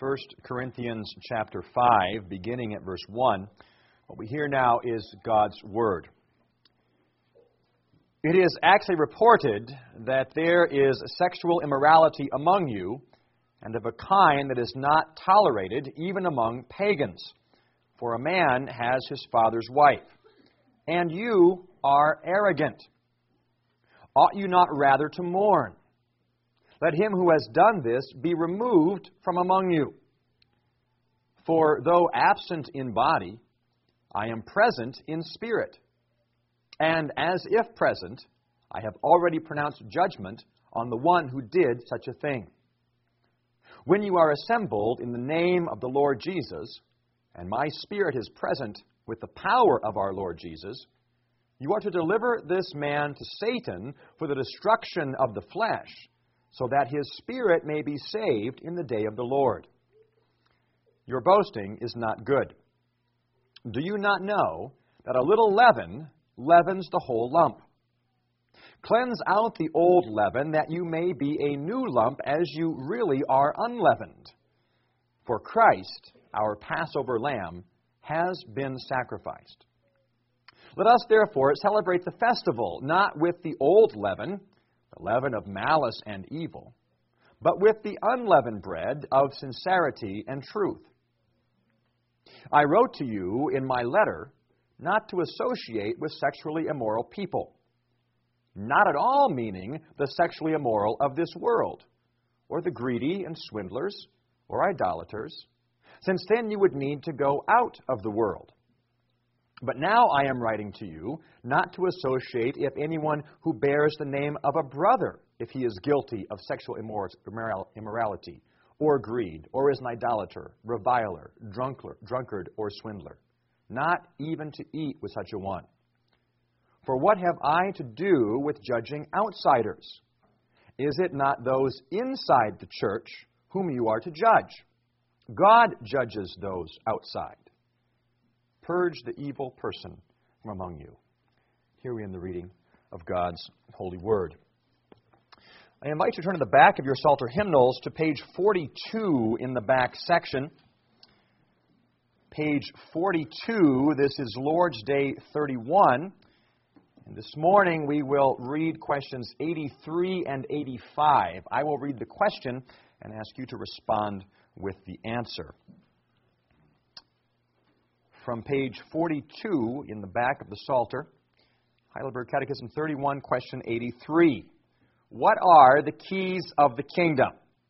1 Corinthians chapter 5, beginning at verse 1. What we hear now is God's Word. It is actually reported that there is sexual immorality among you, and of a kind that is not tolerated even among pagans. For a man has his father's wife, and you are arrogant. Ought you not rather to mourn? Let him who has done this be removed from among you. For though absent in body, I am present in spirit. And as if present, I have already pronounced judgment on the one who did such a thing. When you are assembled in the name of the Lord Jesus, and my spirit is present with the power of our Lord Jesus, you are to deliver this man to Satan for the destruction of the flesh, so that his spirit may be saved in the day of the Lord. Your boasting is not good. Do you not know that a little leaven leavens the whole lump? Cleanse out the old leaven, that you may be a new lump, as you really are unleavened. For Christ, our Passover lamb, has been sacrificed. Let us therefore celebrate the festival, not with the old leaven, the leaven of malice and evil, but with the unleavened bread of sincerity and truth. I wrote to you in my letter not to associate with sexually immoral people, not at all meaning the sexually immoral of this world, or the greedy and swindlers, or idolaters, since then you would need to go out of the world. But now I am writing to you not to associate if anyone who bears the name of a brother, if he is guilty of sexual immorality, or greed, or is an idolater, reviler, drunkard, or swindler, not even to eat with such a one. For what have I to do with judging outsiders? Is it not those inside the church whom you are to judge? God judges those outside. Purge the evil person from among you. Here we end the reading of God's holy word. I invite you to turn to the back of your Psalter hymnals to page 42 in the back section. Page 42, this is Lord's Day 31. And this morning we will read questions 83 and 85. I will read the question and ask you to respond with the answer. From page 42 in the back of the Psalter, Heidelberg Catechism 31, question 83. What are the keys of the kingdom?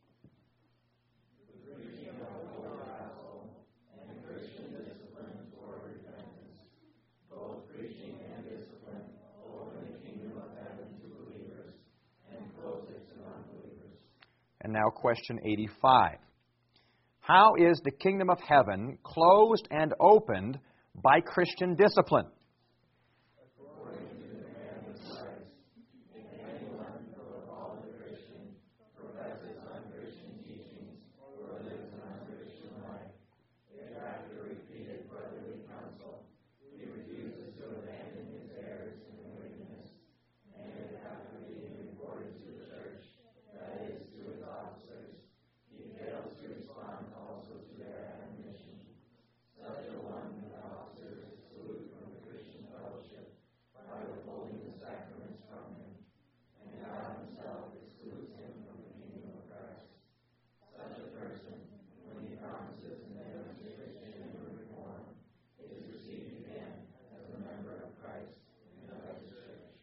The preaching of the Holy Gospel and Christian discipline toward repentance. Both preaching and discipline open the kingdom of heaven to believers and close it to unbelievers. And now question 85. How is the kingdom of heaven closed and opened by Christian discipline? According to the command of Christ, if anyone, though called a Christian, professes unchristian teachings or lives an unchristian life, if after repeated brotherly counsel, he refuses to abandon his errors and wickedness, and if after being reported to the church, that is, to its officers, he fails to respond also to their admonition. Such a one the officers exclude from the Christian fellowship by withholding the sacraments from him, and God himself excludes him from the kingdom of Christ. Such a person, when he promises an demonstration and reform, is received again as a member of Christ and of his church.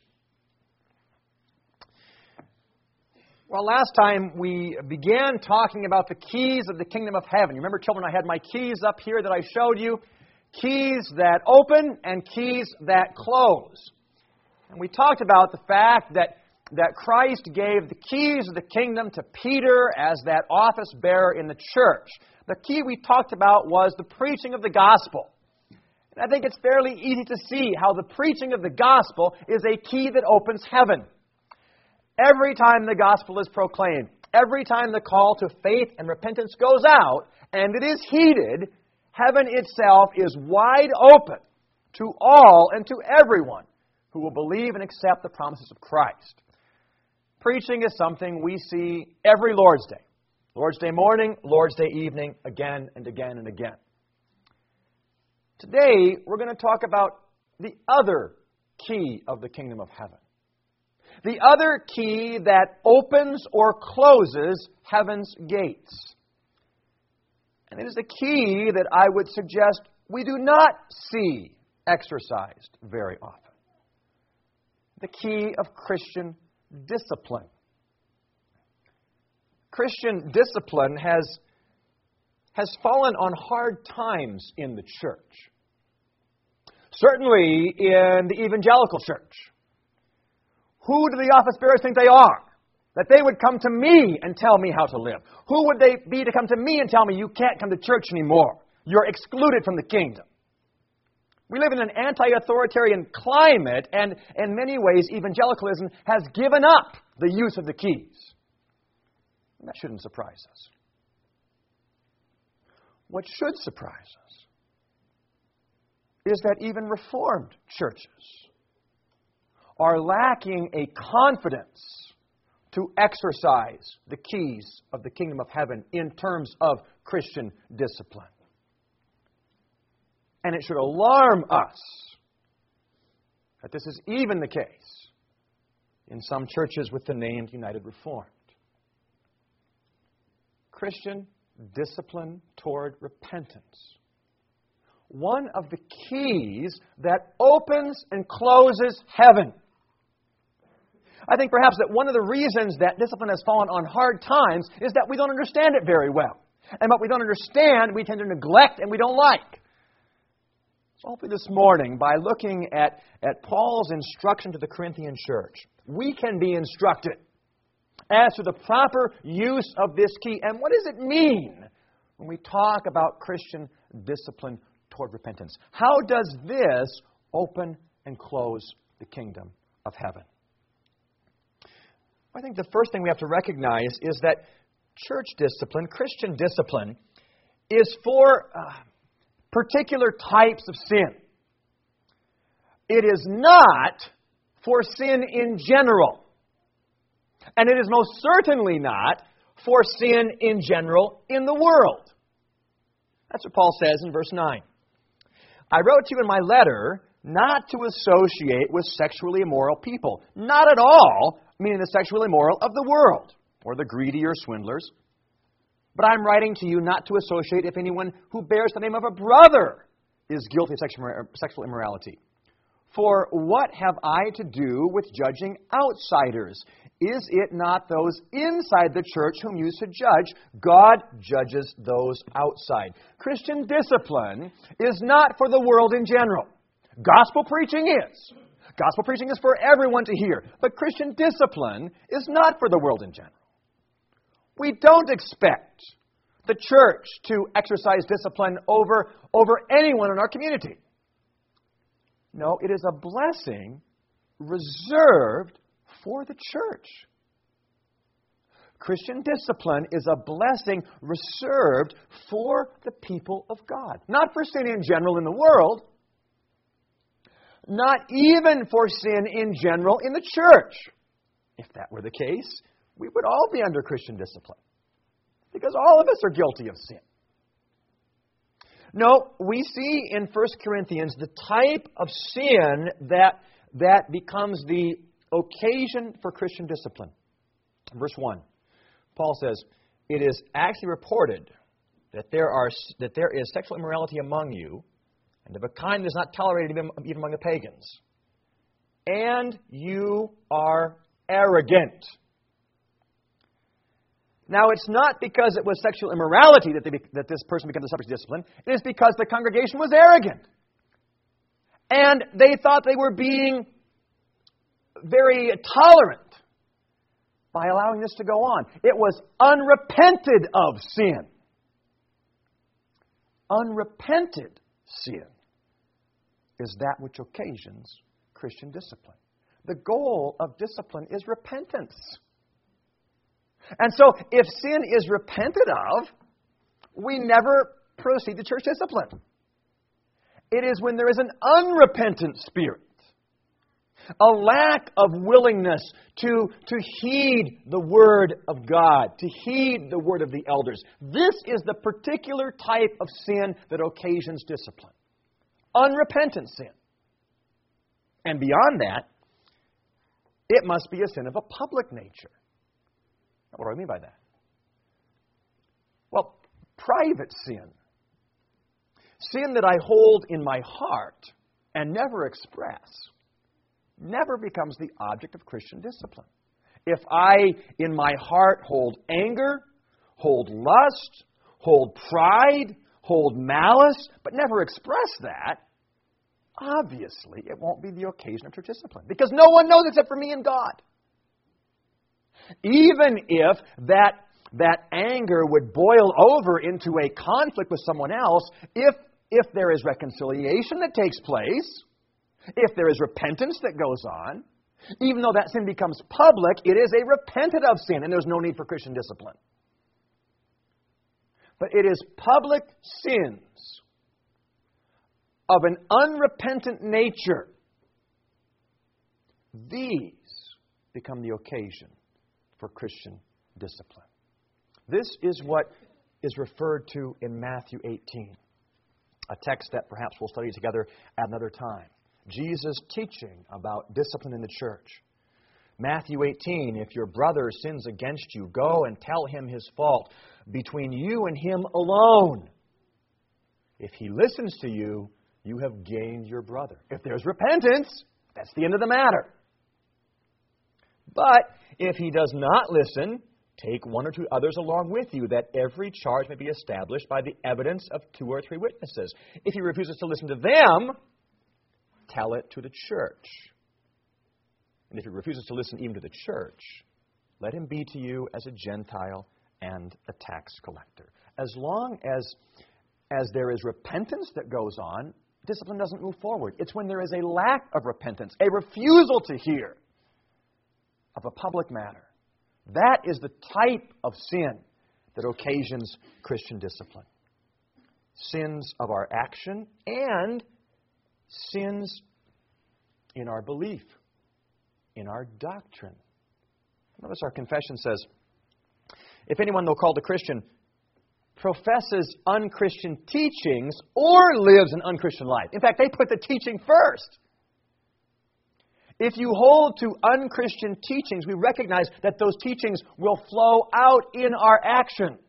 Well, last time we began talking about the keys of the kingdom of heaven. You remember, children, I had my keys up here that I showed you. Keys that open and keys that close. And we talked about the fact that Christ gave the keys of the kingdom to Peter as that office bearer in the church. The key we talked about was the preaching of the gospel. And I think it's fairly easy to see how the preaching of the gospel is a key that opens heaven. Every time the gospel is proclaimed, every time the call to faith and repentance goes out, and it is heeded, heaven itself is wide open to all and to everyone who will believe and accept the promises of Christ. Preaching is something we see every Lord's Day. Lord's Day morning, Lord's Day evening, again and again and again. Today, we're going to talk about the other key of the kingdom of heaven. The other key that opens or closes heaven's gates. And it is a key that I would suggest we do not see exercised very often. The key of Christian discipline. Christian discipline has fallen on hard times in the church. Certainly in the evangelical church. Who do the office bearers think they are? That they would come to me and tell me how to live. Who would they be to come to me and tell me you can't come to church anymore? You're excluded from the kingdom. We live in an anti-authoritarian climate, and in many ways evangelicalism has given up the use of the keys. That shouldn't surprise us. What should surprise us is that even Reformed churches are lacking a confidence to exercise the keys of the kingdom of heaven in terms of Christian discipline. And it should alarm us that this is even the case in some churches with the name United Reformed. Christian discipline toward repentance. One of the keys that opens and closes heaven. I think perhaps that one of the reasons that discipline has fallen on hard times is that we don't understand it very well. And what we don't understand, we tend to neglect and we don't like. So hopefully this morning, by looking at Paul's instruction to the Corinthian church, we can be instructed as to the proper use of this key. And what does it mean when we talk about Christian discipline toward repentance? How does this open and close the kingdom of heaven? I think the first thing we have to recognize is that church discipline, Christian discipline, is for particular types of sin. It is not for sin in general. And it is most certainly not for sin in general in the world. That's what Paul says in verse 9. I wrote to you in my letter not to associate with sexually immoral people. Not at all, meaning the sexually immoral of the world, or the greedy or swindlers. But I'm writing to you not to associate if anyone who bears the name of a brother is guilty of sexual immorality. For what have I to do with judging outsiders? Is it not those inside the church whom you should judge? God judges those outside. Christian discipline is not for the world in general. Gospel preaching is. Gospel preaching is for everyone to hear. But Christian discipline is not for the world in general. We don't expect the church to exercise discipline over anyone in our community. No, it is a blessing reserved for the church. Christian discipline is a blessing reserved for the people of God. Not for sin in general in the world. Not even for sin in general in the church. If that were the case, we would all be under Christian discipline. Because all of us are guilty of sin. No, we see in 1 Corinthians the type of sin that becomes the occasion for Christian discipline. Verse 1, Paul says, it is actually reported that there is sexual immorality among you, and of a kind that is not tolerated even among the pagans. And you are arrogant. Now, it's not because it was sexual immorality that this person became the subject of discipline. It is because the congregation was arrogant. And they thought they were being very tolerant by allowing this to go on. It was unrepented of sin. Unrepented sin is that which occasions Christian discipline. The goal of discipline is repentance. And so, if sin is repented of, we never proceed to church discipline. It is when there is an unrepentant spirit a lack of willingness to heed the Word of God, to heed the Word of the elders. This is the particular type of sin that occasions discipline. Unrepentant sin. And beyond that, it must be a sin of a public nature. What do I mean by that? Well, private sin. Sin that I hold in my heart and never express never becomes the object of Christian discipline. If I, in my heart, hold anger, hold lust, hold pride, hold malice, but never express that, obviously it won't be the occasion of church discipline, because no one knows except for me and God. Even if that anger would boil over into a conflict with someone else, if there is reconciliation that takes place, if there is repentance that goes on, even though that sin becomes public, it is a repented of sin, and there's no need for Christian discipline. But it is public sins of an unrepentant nature. These become the occasion for Christian discipline. This is what is referred to in Matthew 18, a text that perhaps we'll study together at another time. Jesus teaching about discipline in the church. Matthew 18, if your brother sins against you, go and tell him his fault between you and him alone. If he listens to you, you have gained your brother. If there's repentance, that's the end of the matter. But if he does not listen, take one or two others along with you, that every charge may be established by the evidence of 2 or 3 witnesses. If he refuses to listen to them, tell it to the church. And if he refuses to listen even to the church, let him be to you as a Gentile and a tax collector. As long as there is repentance that goes on, discipline doesn't move forward. It's when there is a lack of repentance, a refusal to hear of a public matter. That is the type of sin that occasions Christian discipline. Sins of our action and sins in our belief, in our doctrine. Notice our confession says, if anyone, though called a Christian, professes unchristian teachings or lives an unchristian life. In fact, they put the teaching first. If you hold to unchristian teachings, we recognize that those teachings will flow out in our actions.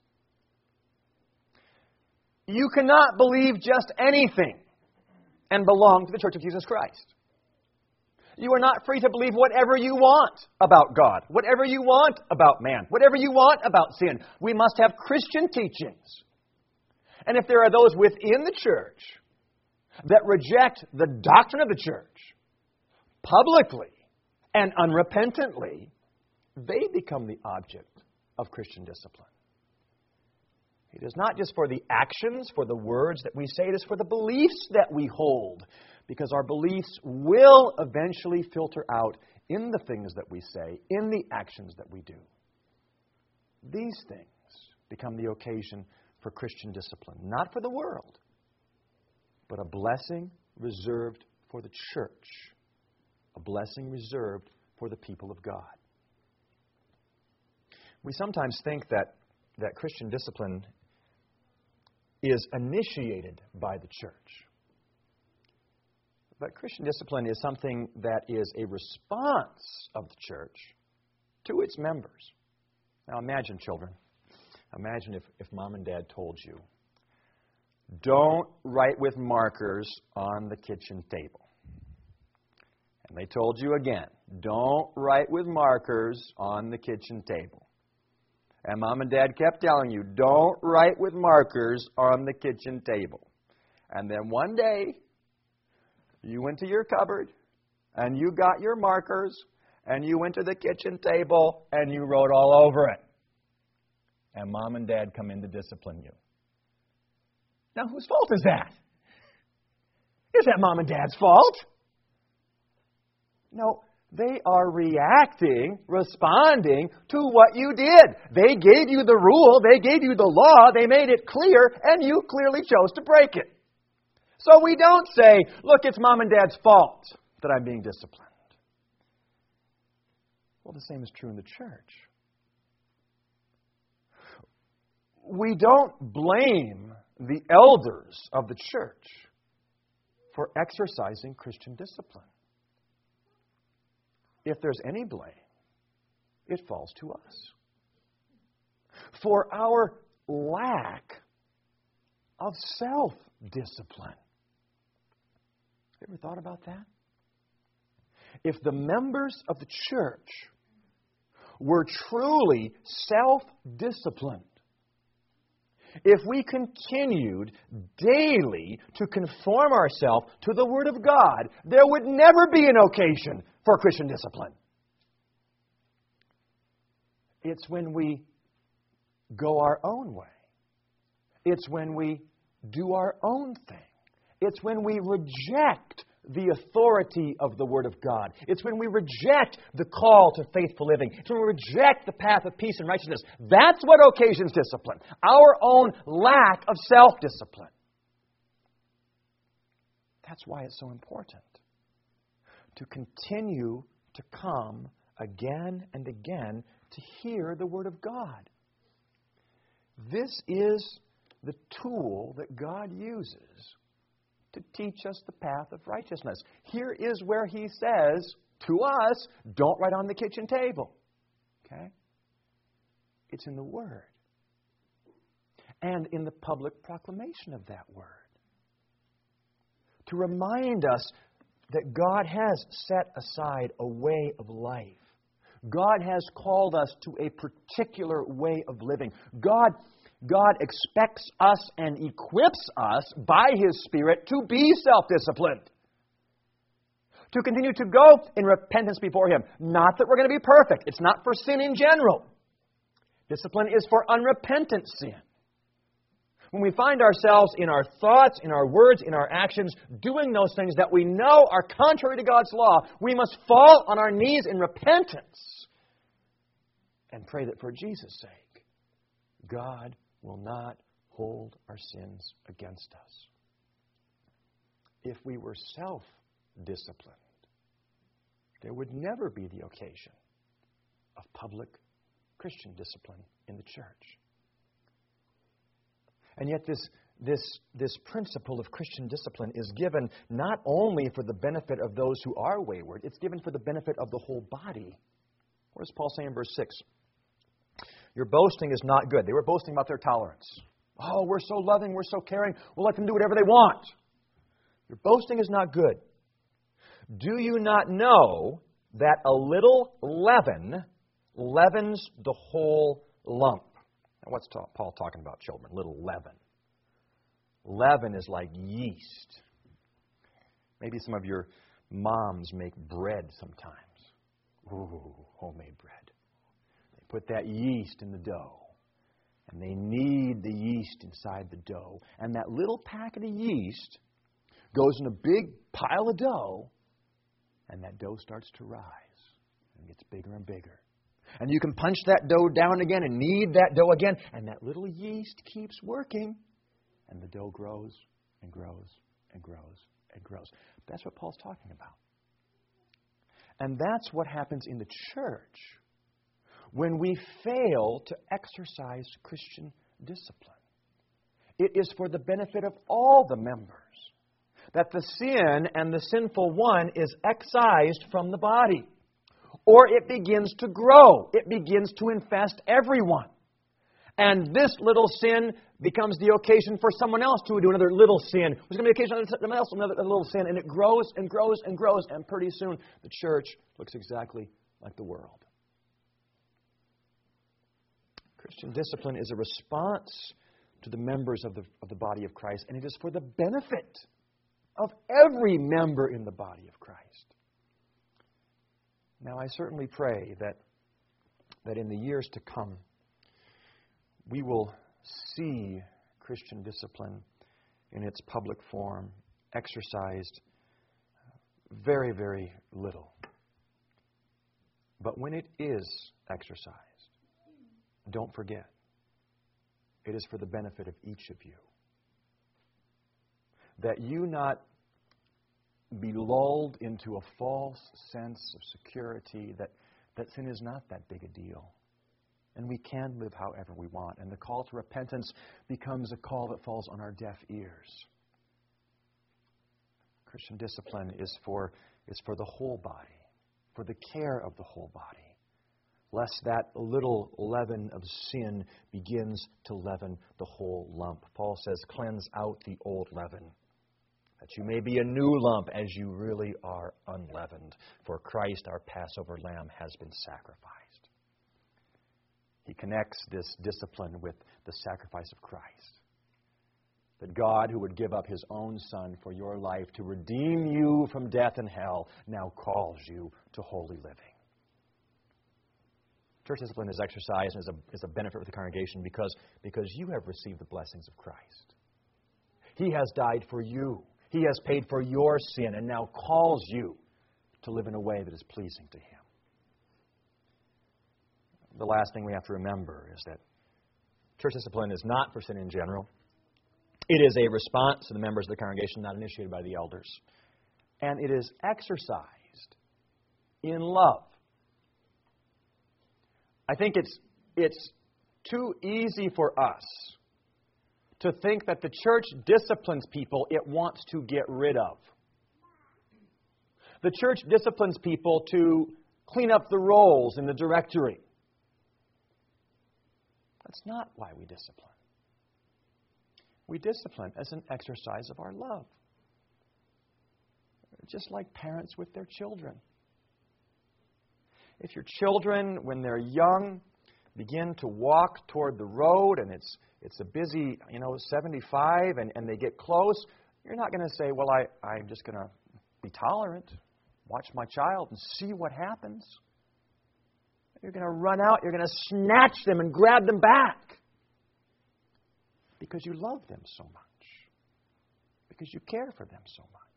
You cannot believe just anything and belong to the Church of Jesus Christ. You are not free to believe whatever you want about God, whatever you want about man, whatever you want about sin. We must have Christian teachings. And if there are those within the church that reject the doctrine of the church publicly and unrepentantly, they become the object of Christian discipline. It is not just for the actions, for the words that we say, it is for the beliefs that we hold, because our beliefs will eventually filter out in the things that we say, in the actions that we do. These things become the occasion for Christian discipline, not for the world, but a blessing reserved for the church, a blessing reserved for the people of God. We sometimes think that Christian discipline is initiated by the church. But Christian discipline is something that is a response of the church to its members. Now imagine, children, imagine if mom and dad told you, don't write with markers on the kitchen table. And they told you again, don't write with markers on the kitchen table. And mom and dad kept telling you, don't write with markers on the kitchen table. And then one day, you went to your cupboard, and you got your markers, and you went to the kitchen table, and you wrote all over it. And mom and dad come in to discipline you. Now, whose fault is that? Is that mom and dad's fault? No, they are reacting, responding to what you did. They gave you the rule, they gave you the law, they made it clear, and you clearly chose to break it. So we don't say, look, it's mom and dad's fault that I'm being disciplined. Well, the same is true in the church. We don't blame the elders of the church for exercising Christian discipline. If there's any blame, it falls to us for our lack of self-discipline. You ever thought about that? If the members of the church were truly self-disciplined, if we continued daily to conform ourselves to the Word of God, there would never be an occasion for Christian discipline. It's when we go our own way. It's when we do our own thing. It's when we reject the authority of the Word of God. It's when we reject the call to faithful living. It's when we reject the path of peace and righteousness. That's what occasions discipline. Our own lack of self-discipline. That's why it's so important to continue to come again and again to hear the Word of God. This is the tool that God uses to teach us the path of righteousness. Here is where He says to us, don't write on the kitchen table. Okay? It's in the Word. And in the public proclamation of that Word. To remind us that God has set aside a way of life. God has called us to a particular way of living. God expects us and equips us by His Spirit to be self-disciplined. To continue to go in repentance before Him. Not that we're going to be perfect. It's not for sin in general. Discipline is for unrepentant sin. When we find ourselves in our thoughts, in our words, in our actions, doing those things that we know are contrary to God's law, we must fall on our knees in repentance and pray that for Jesus' sake, God will not hold our sins against us. If we were self-disciplined, there would never be the occasion of public Christian discipline in the church. And yet this principle of Christian discipline is given not only for the benefit of those who are wayward, it's given for the benefit of the whole body. What does Paul say in verse 6? Your boasting is not good. They were boasting about their tolerance. Oh, we're so loving, we're so caring, we'll let them do whatever they want. Your boasting is not good. Do you not know that a little leaven leavens the whole lump? Now, what's Paul talking about, children? Little leaven. Leaven is like yeast. Maybe some of your moms make bread sometimes. Ooh, homemade bread. They put that yeast in the dough. And they knead the yeast inside the dough. And that little packet of yeast goes in a big pile of dough. And that dough starts to rise. And gets bigger and bigger. And you can punch that dough down again and knead that dough again. And that little yeast keeps working. And the dough grows and grows and grows and grows. That's what Paul's talking about. And that's what happens in the church when we fail to exercise Christian discipline. It is for the benefit of all the members that the sin and the sinful one is excised from the body. Or it begins to grow. It begins to infest everyone. And this little sin becomes the occasion for someone else to do another little sin. There's going to be occasion for someone else to do another little sin. And it grows and grows and grows. And pretty soon the church looks exactly like the world. Christian discipline is a response to the members of the body of Christ. And it is for the benefit of every member in the body of Christ. Now, I certainly pray that in the years to come, we will see Christian discipline in its public form exercised very, very little. But when it is exercised, don't forget, it is for the benefit of each of you. That you not be lulled into a false sense of security, that that sin is not that big a deal. And we can live however we want. And the call to repentance becomes a call that falls on our deaf ears. Christian discipline is for the whole body, for the care of the whole body, lest that little leaven of sin begins to leaven the whole lump. Paul says, cleanse out the old leaven, that you may be a new lump as you really are unleavened. For Christ, our Passover lamb, has been sacrificed. He connects this discipline with the sacrifice of Christ. That God, who would give up His own Son for your life to redeem you from death and hell, now calls you to holy living. Church discipline is exercised and is a benefit for the congregation because you have received the blessings of Christ. He has died for you. He has paid for your sin and now calls you to live in a way that is pleasing to Him. The last thing we have to remember is that church discipline is not for sin in general. It is a response to the members of the congregation not initiated by the elders. And it is exercised in love. I think it's too easy for us to think that the church disciplines people it wants to get rid of. The church disciplines people to clean up the rolls in the directory. That's not why we discipline. We discipline as an exercise of our love. Just like parents with their children. If your children, when they're young, begin to walk toward the road and it's a busy, 75 and they get close, you're not going to say, well, I'm just going to be tolerant, watch my child and see what happens. You're going to run out, you're going to snatch them and grab them back. Because you love them so much. Because you care for them so much.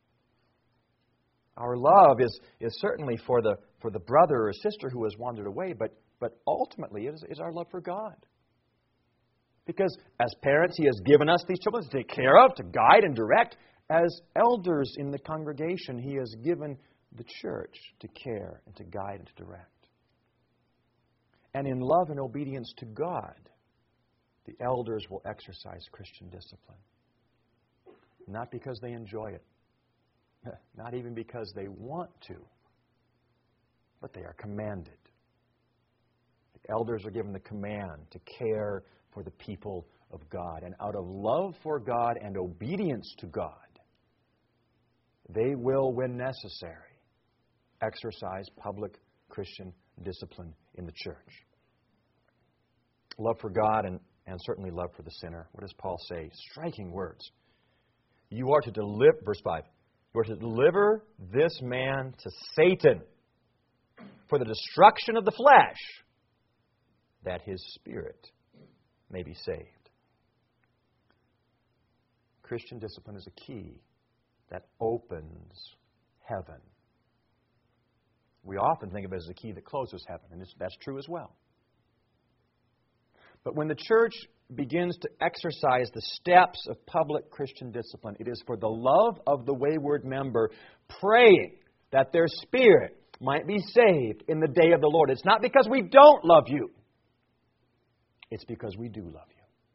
Our love is certainly for the brother or sister who has wandered away, but ultimately it is our love for God. Because as parents, He has given us these children to take care of, to guide and direct. As elders in the congregation, He has given the church to care and to guide and to direct. And in love and obedience to God, the elders will exercise Christian discipline. Not because they enjoy it. Not even because they want to. But they are commanded. The elders are given the command to care for the people of God. And out of love for God and obedience to God, they will, when necessary, exercise public Christian discipline in the church. Love for God and certainly love for the sinner. What does Paul say? Striking words. You are to deliver, verse 5, you are to deliver this man to Satan for the destruction of the flesh, that his spirit may be saved. Christian discipline is a key that opens heaven. We often think of it as a key that closes heaven, and that's true as well. But when the church begins to exercise the steps of public Christian discipline, it is for the love of the wayward member, praying that their spirit might be saved in the day of the Lord. It's not because we don't love you. It's because we do love you.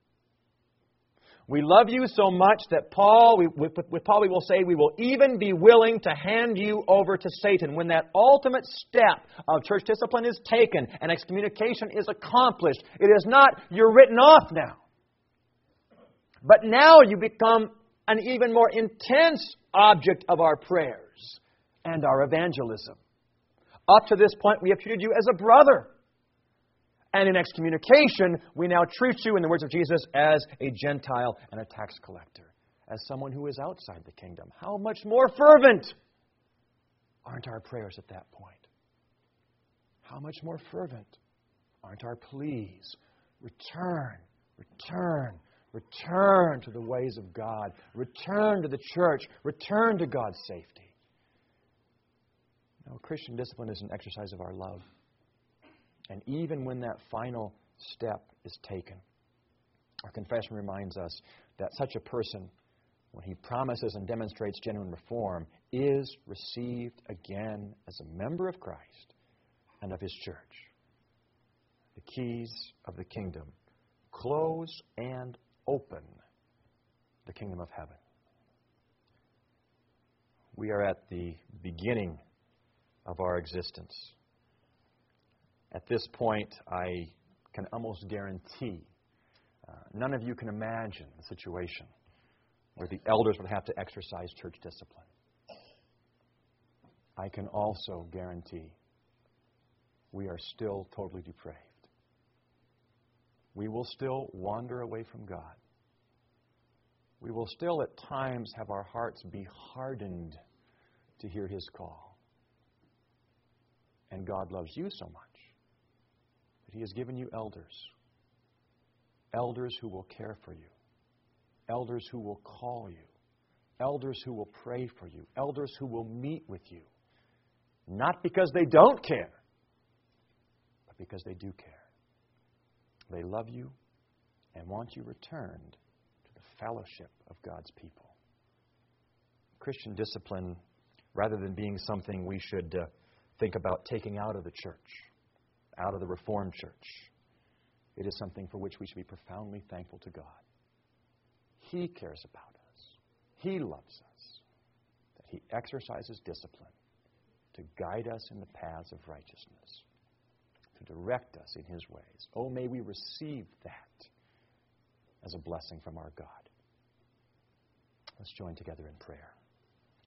We love you so much that with Paul we will say we will even be willing to hand you over to Satan. When that ultimate step of church discipline is taken and excommunication is accomplished, it is not you're written off now. But now you become an even more intense object of our prayers and our evangelism. Up to this point, we have treated you as a brother. And in excommunication, we now treat you, in the words of Jesus, as a Gentile and a tax collector, as someone who is outside the kingdom. How much more fervent aren't our prayers at that point? How much more fervent aren't our pleas? Return, return, return to the ways of God. Return to the church. Return to God's safety. No, Christian discipline is an exercise of our love. And even when that final step is taken, our confession reminds us that such a person, when he promises and demonstrates genuine reform, is received again as a member of Christ and of His church. The keys of the kingdom. Close and open the kingdom of heaven. We are at the beginning of our existence. At this point, I can almost guarantee none of you can imagine the situation where the elders would have to exercise church discipline. I can also guarantee we are still totally depraved. We will still wander away from God. We will still at times have our hearts be hardened to hear His call. And God loves you so much that He has given you elders. Elders who will care for you. Elders who will call you. Elders who will pray for you. Elders who will meet with you. Not because they don't care, but because they do care. They love you and want you returned to the fellowship of God's people. Christian discipline, rather than being something we should think about taking out of the church, out of the Reformed church, it is something for which we should be profoundly thankful to God. He cares about us. He loves us. That He exercises discipline to guide us in the paths of righteousness, to direct us in His ways. Oh, may we receive that as a blessing from our God. Let's join together in prayer.